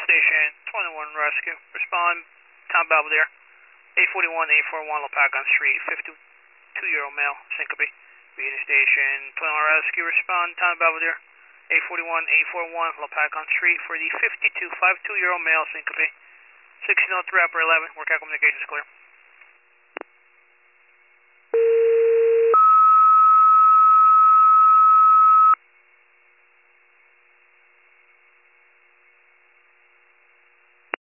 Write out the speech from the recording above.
Station 21 Rescue. Respond, Tom Belvedere. 841, 841 La Pacon Street. 52-year-old male, syncope. Unit Station 21 Rescue. Respond, Tom Belvedere. 841, 841 La Pacon Street for the 52-year-old male, syncope. 1603 Upper 11. Workout communications clear.